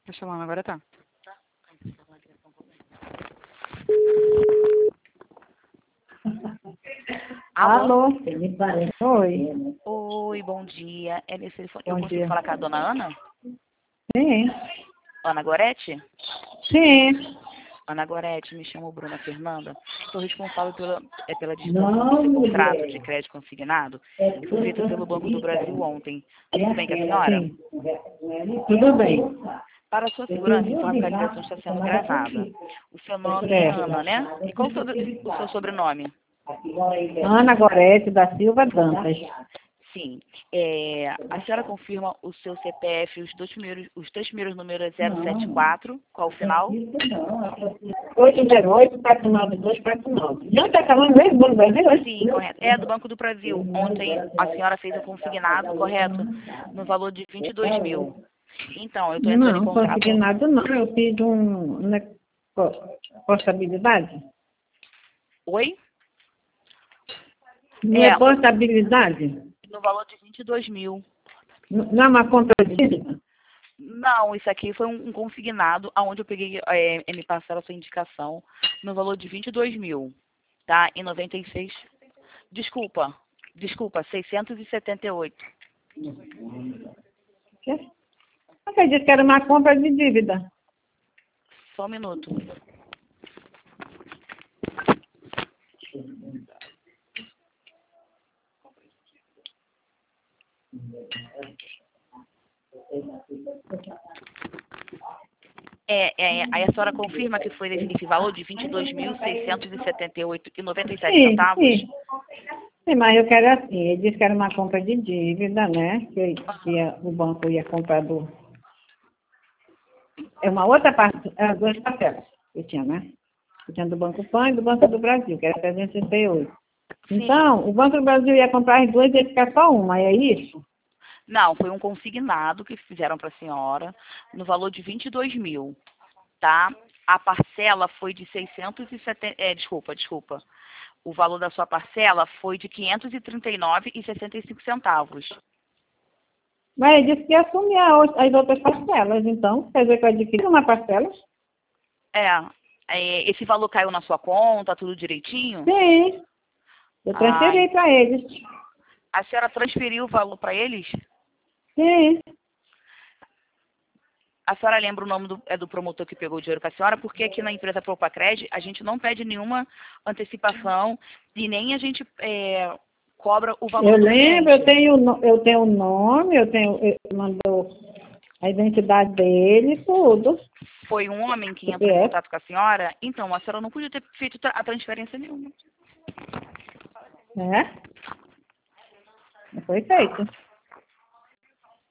Tá chamando, agora tá. Alô? Alô? Oi. Oi, bom dia. É nesse telefone. Eu Bom consigo dia. falar com a dona Ana? Sim. Ana Gorete? Sim. Ana Gorete, me chamo Bruna Fernanda. Sou responsável pela disposição do seu contrato de crédito consignado, que foi feito pelo Banco do Brasil ontem. Tudo bem com a senhora? Sim. Tudo bem. Para a sua segurança, informe que a ligação está sendo gravada. O seu nome é Certo. Ana, né? E qual o seu sobrenome? Ana Gorete da Silva Dantas. Sim. A senhora confirma o seu CPF, os três primeiros números 074, qual o final? 808-49249. Já está falando mesmo do Brasil? Sim, correto. É do Banco do Brasil. Ontem a senhora fez o consignado, correto? No valor de 22 mil. Então, eu estou entrando em Não, contato. consignado não. Eu fiz portabilidade. Oi? Não é portabilidade? No valor de 22 mil. Não é uma compra de dívida? Não, isso aqui foi um consignado, onde eu peguei, me passaram a sua indicação, no valor de 22 mil, tá? E 96, desculpa, 678. Você disse que era uma compra de dívida. Só um minuto. Aí a senhora confirma que foi esse valor de 22.678,97 Sim, centavos? sim. Sim, mas eu quero assim. Ele disse que era uma compra de dívida, né? O banco ia comprar do... É uma outra parte, duas parcelas que tinha, né? Que tinha do Banco Pan e do Banco do Brasil, que era 368. Então, o Banco do Brasil ia comprar as duas e ia ficar só uma, é isso? Não, foi um consignado que fizeram para a senhora no valor de 22 mil, tá? A parcela foi de 670, desculpa. O valor da sua parcela foi de 539,65 centavos. Mas ele disse que ia assumir as outras parcelas, então, quer dizer que eu adquiri uma parcela? Esse valor caiu na sua conta, tudo direitinho? Sim, eu transferi para eles. A senhora transferiu o valor para eles? Sim. A senhora lembra o nome do promotor que pegou o dinheiro com a senhora? Porque aqui na empresa Propacred a gente não pede nenhuma antecipação e nem a gente cobra o valor do lembro, cliente. eu tenho o nome, ele mandou a identidade dele, tudo. Foi um homem que entrou em contato com a senhora? Então, a senhora não podia ter feito a transferência nenhuma. Não foi feito.